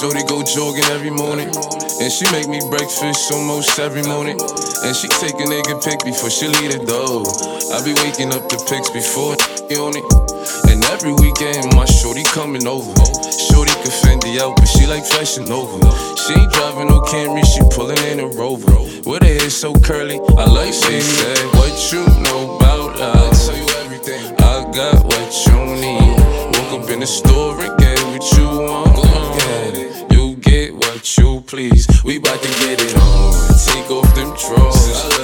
shorty go jogging every morning, and she make me breakfast almost every morning. And she take a nigga pic before she leave the door. I be waking up the pics before on it. And every weekend my shorty coming over. Shorty can Fendi out, but she like Fashion Nova. She ain't driving no Camry, she pulling in a Rover. With her hair so curly, I like she said, what you know about love? I tell you everything. I got what you need. Woke up in the store and get what you want. You get what you please. We bout to get it on. Take off them drawers.